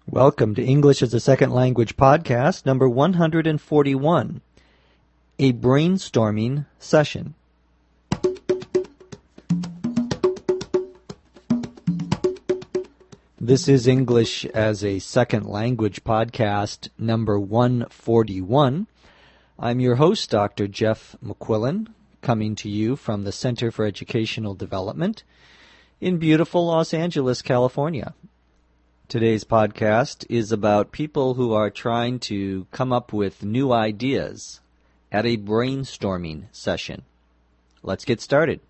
Welcome to English as a Second Language podcast, number 141, a brainstorming session. This is English as a Second Language podcast, number 141. I'm your host, Dr. Jeff McQuillan, coming to you from the Center for Educational Development in beautiful Los Angeles, California. Today's podcast is about people who are trying to come up with new ideas at a brainstorming session. Let's get started.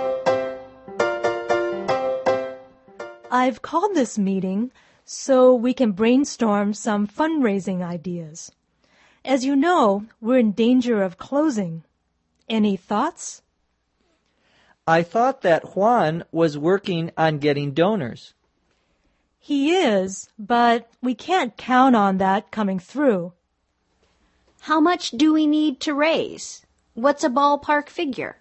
I've called this meeting so we can brainstorm some fundraising ideas. As you know, we're in danger of closing. Any thoughts? I thought that Juan was working on getting donors. He is, but we can't count on that coming through. How much do we need to raise? What's a ballpark figure?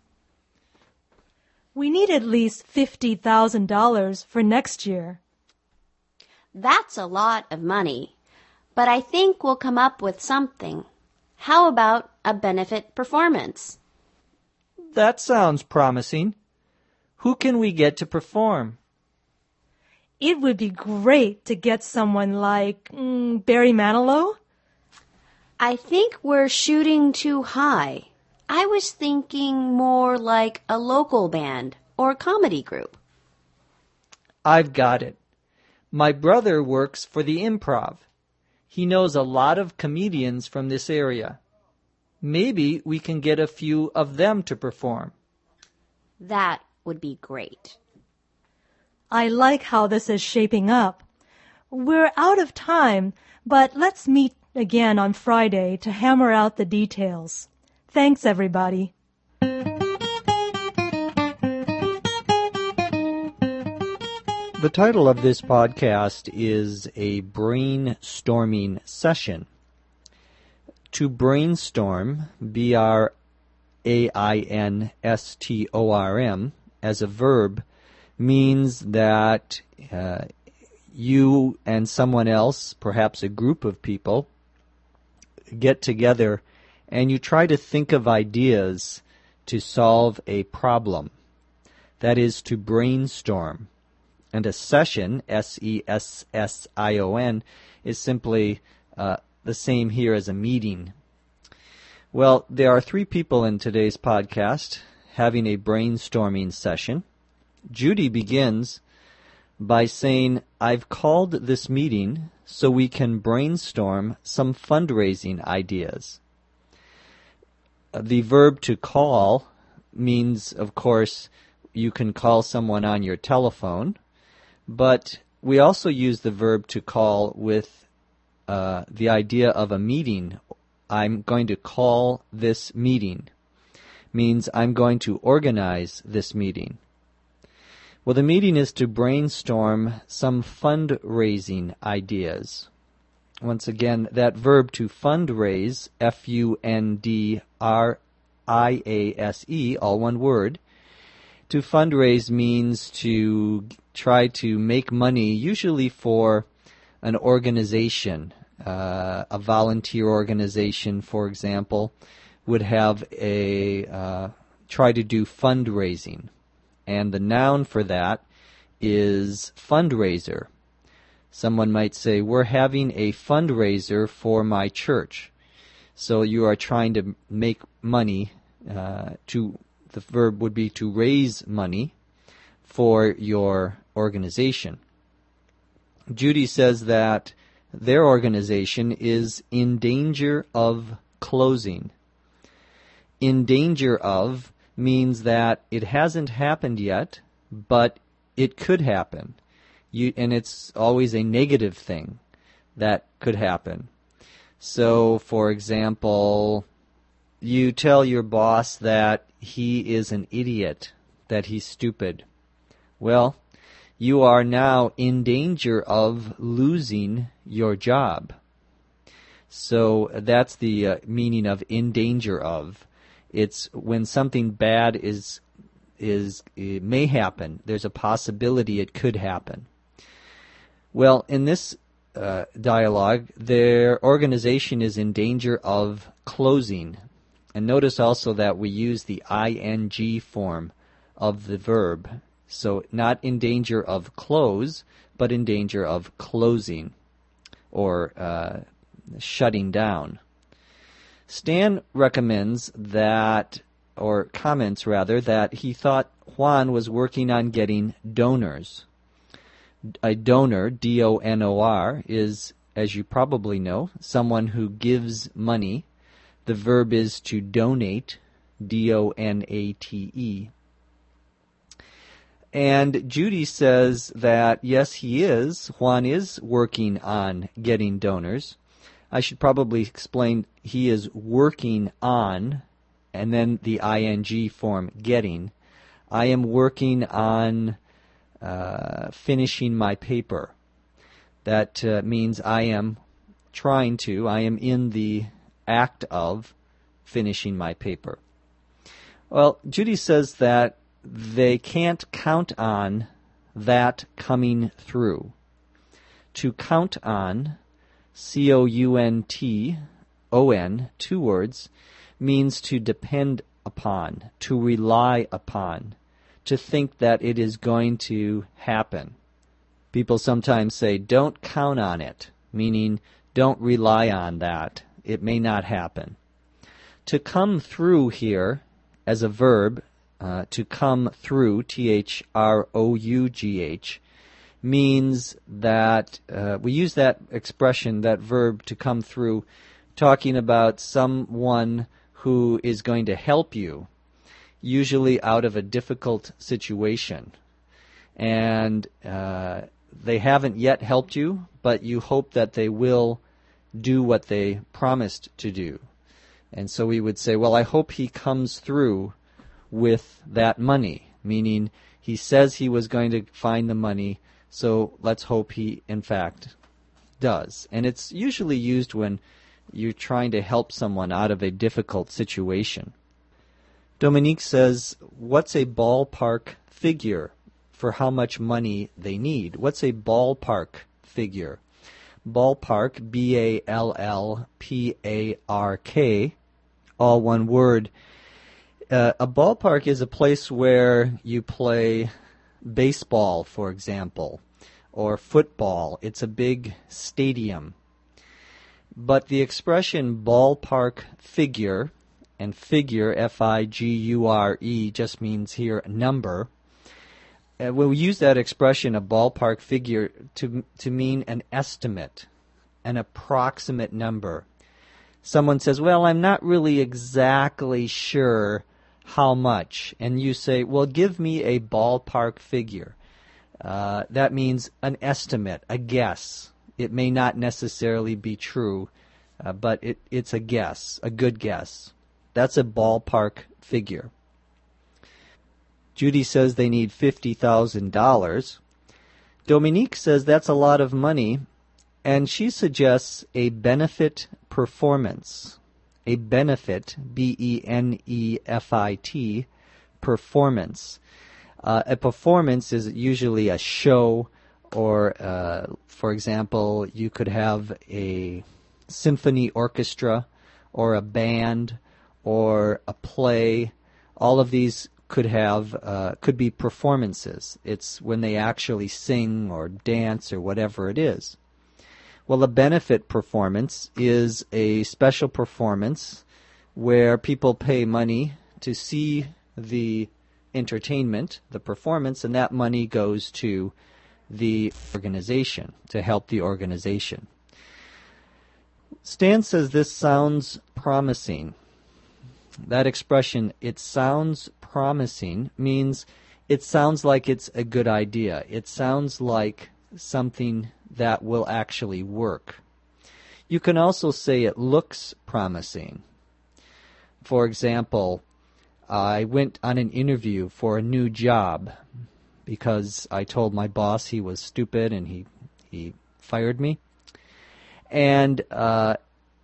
We need at least $50,000 for next year. That's a lot of money, but I think we'll come up with something. How about a benefit performance? That sounds promising. Who can we get to perform? It would be great to get someone like Barry Manilow. I think we're shooting too high. I was thinking more like a local band or comedy group. I've got it. My brother works for the Improv. He knows a lot of comedians from this area. Maybe we can get a few of them to perform. That would be great. I like how this is shaping up. We're out of time, but let's meet again on Friday to hammer out the details. Thanks, everybody. The title of this podcast is A Brainstorming Session. To brainstorm, B-R-A-I-N-S-T-O-R-M, as a verb, means that you and someone else, perhaps a group of people, get together and you try to think of ideas to solve a problem. That is to brainstorm. And a session, S-E-S-S-I-O-N, is simply the same here as a meeting. Well, there are three people in today's podcast having a brainstorming session. Judy begins by saying, I've called this meeting so we can brainstorm some fundraising ideas. The verb to call means, of course, you can call someone on your telephone, but we also use the verb to call with the idea of a meeting. I'm going to call this meeting. Means I'm going to organize this meeting. Well, the meeting is to brainstorm some fundraising ideas. Once again, that verb to fundraise, F-U-N-D-R-I-A-S-E, all one word. To fundraise means to try to make money, usually for an organization. A volunteer organization, for example, would have try to do fundraising. And the noun for that is fundraiser. Someone might say, we're having a fundraiser for my church. So you are trying to make money. The verb would be to raise money for your organization. Judy says that their organization is in danger of closing. In danger of means that it hasn't happened yet, but it could happen. And it's always a negative thing that could happen. So, for example, you tell your boss that he is an idiot, that he's stupid. Well, you are now in danger of losing your job. So that's the meaning of in danger of. It's when something bad it may happen. There's a possibility it could happen. Well, in this dialogue, their organization is in danger of closing. And notice also that we use the ing form of the verb. So not in danger of close, but in danger of closing or shutting down. Stan recommends that, or comments rather, that he thought Juan was working on getting donors. A donor, D-O-N-O-R, is, as you probably know, someone who gives money. The verb is to donate, D-O-N-A-T-E. And Judy says that, yes, Juan is working on getting donors. I should probably explain he is working on, and then the ing form, getting. I am working on finishing my paper. That means I am in the act of finishing my paper. Well, Judy says that they can't count on that coming through. To count on, C-O-U-N-T-O-N, 2 words, means to depend upon, to rely upon, to think that it is going to happen. People sometimes say, don't count on it, meaning don't rely on that. It may not happen. To come through here as a verb, to come through, T-H-R-O-U-G-H, means that we use that expression, that verb to come through, talking about someone who is going to help you, usually out of a difficult situation. And they haven't yet helped you, but you hope that they will do what they promised to do. And so we would say, well, I hope he comes through with that money, meaning he says he was going to find the money, so let's hope he, in fact, does. And it's usually used when you're trying to help someone out of a difficult situation. Dominique says, what's a ballpark figure for how much money they need? What's a ballpark figure? Ballpark, B-A-L-L-P-A-R-K, all one word. A ballpark is a place where you play baseball, for example, or football. It's a big stadium. But the expression ballpark figure, and figure, F-I-G-U-R-E, just means here number. When we use that expression, a ballpark figure, to mean an estimate, an approximate number. Someone says, well, I'm not really exactly sure how much. And you say, well, give me a ballpark figure. That means an estimate, a guess. It may not necessarily be true, but it's a guess, a good guess. That's a ballpark figure. Judy says they need $50,000. Dominique says that's a lot of money, and she suggests a benefit performance. A benefit, B-E-N-E-F-I-T, performance. A performance is usually a show, or, for example, you could have a symphony orchestra, or a band, or a play. All of these could be performances. It's when they actually sing or dance or whatever it is. Well, a benefit performance is a special performance where people pay money to see the entertainment, the performance, and that money goes to the organization, to help the organization. Stan says this sounds promising. That expression, it sounds promising, means it sounds like it's a good idea. It sounds like something that will actually work. You can also say it looks promising. For example, I went on an interview for a new job because I told my boss he was stupid and he fired me. And my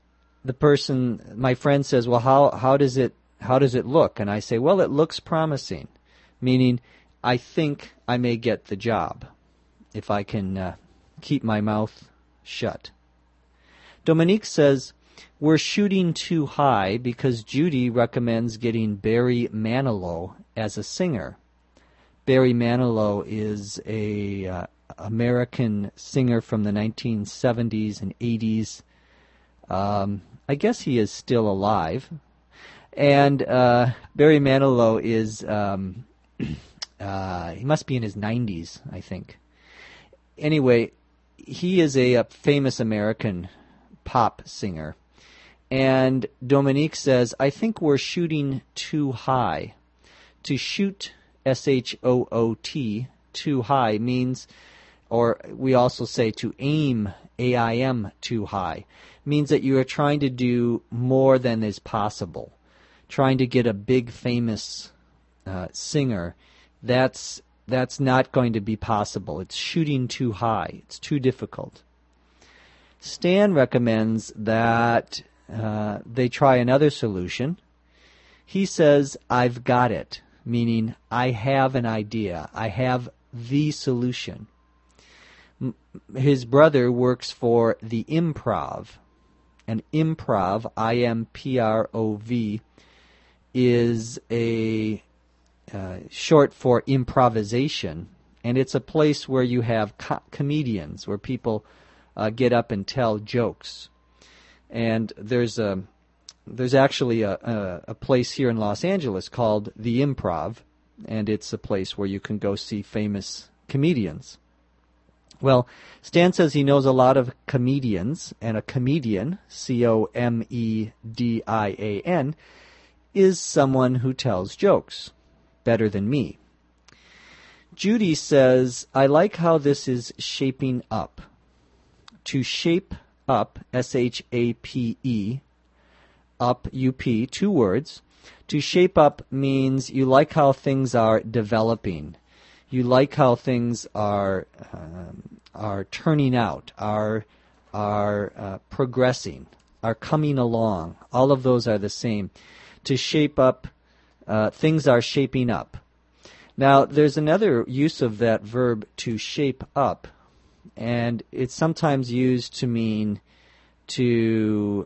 friend says, well, how does it look? And I say, well, it looks promising, meaning I think I may get the job if I can keep my mouth shut. Dominique says, we're shooting too high because Judy recommends getting Barry Manilow as a singer. Barry Manilow is a American singer from the 1970s and 80s. I guess he is still alive. And Barry Manilow is, he must be in his 90s, I think. Anyway, he is a famous American pop singer. And Dominique says, I think we're shooting too high. To shoot, S-H-O-O-T, too high means, or we also say to aim, A-I-M, too high, means that you are trying to do more than is possible. Trying to get a big famous singer, that's not going to be possible. It's shooting too high. It's too difficult. Stan recommends that they try another solution. He says, I've got it, meaning I have an idea. I have the solution. His brother works for the Improv. And Improv, I-M-P-R-O-V, is a short for improvisation. And it's a place where you have comedians, where people get up and tell jokes. And there's actually a place here in Los Angeles called the Improv, and it's a place where you can go see famous comedians. Well, Stan says he knows a lot of comedians, and a comedian, C-O-M-E-D-I-A-N, is someone who tells jokes better than me. Judy says, I like how this is shaping up. To shape up, S-H-A-P-E, up, U-P, 2 words. To shape up means you like how things are developing. You like how things are turning out, are progressing, are coming along. All of those are the same. To shape up, things are shaping up. Now, there's another use of that verb, to shape up, and it's sometimes used to mean to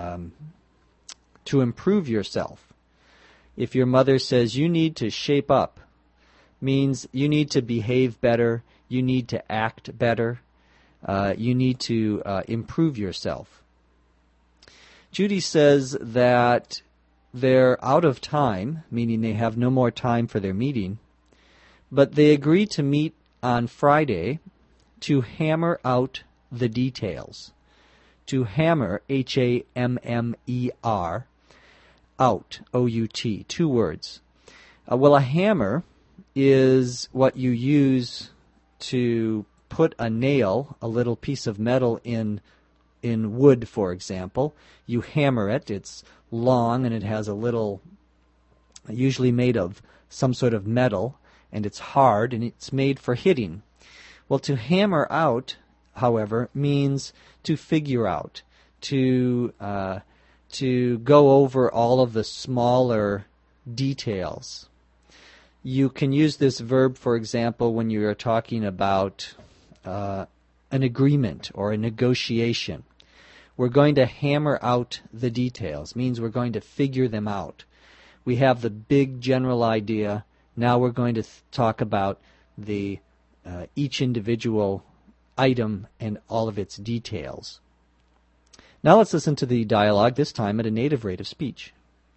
improve yourself. If your mother says you need to shape up, means you need to behave better, you need to act better, you need to improve yourself. Judy says that they're out of time, meaning they have no more time for their meeting, but they agree to meet on Friday to hammer out the details. To hammer, H-A-M-M-E-R, out, O-U-T, 2 words. Well, a hammer is what you use to put a nail, a little piece of metal in wood, for example. You hammer it. It's long and it has a little, usually made of some sort of metal, and it's hard and it's made for hitting. Well, to hammer out, however, means to figure out, to go over all of the smaller details. You can use this verb, for example, when you are talking about an agreement or a negotiation. We're going to hammer out the details, means we're going to figure them out. We have the big general idea. Now we're going to talk about the each individual item and all of its details. Now let's listen to the dialogue, this time at a native rate of speech.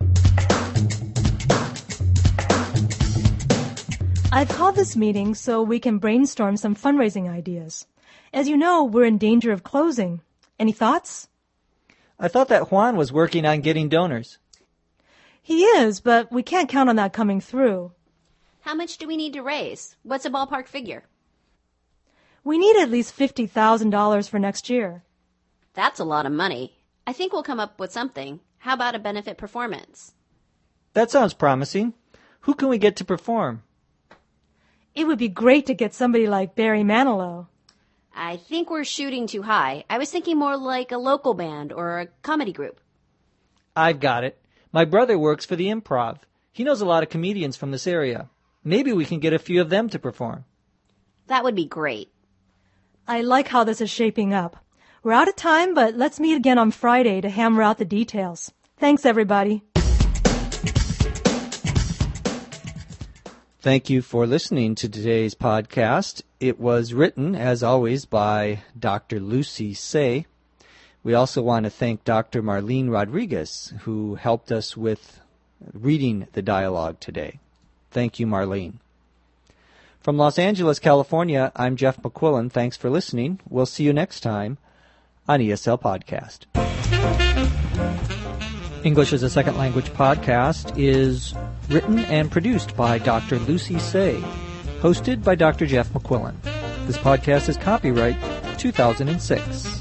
I've called this meeting so we can brainstorm some fundraising ideas. As you know, we're in danger of closing. Any thoughts? I thought that Juan was working on getting donors. He is, but we can't count on that coming through. How much do we need to raise? What's a ballpark figure? We need at least $50,000 for next year. That's a lot of money. I think we'll come up with something. How about a benefit performance? That sounds promising. Who can we get to perform? It would be great to get somebody like Barry Manilow. I think we're shooting too high. I was thinking more like a local band or a comedy group. I've got it. My brother works for the Improv. He knows a lot of comedians from this area. Maybe we can get a few of them to perform. That would be great. I like how this is shaping up. We're out of time, but let's meet again on Friday to hammer out the details. Thanks, everybody. Thank you for listening to today's podcast. It was written, as always, by Dr. Lucy Tse. We also want to thank Dr. Marlene Rodriguez, who helped us with reading the dialogue today. Thank you, Marlene. From Los Angeles, California, I'm Jeff McQuillan. Thanks for listening. We'll see you next time on ESL Podcast. English as a Second Language podcast is written and produced by Dr. Lucy Tse, hosted by Dr. Jeff McQuillan. This podcast is copyright 2006.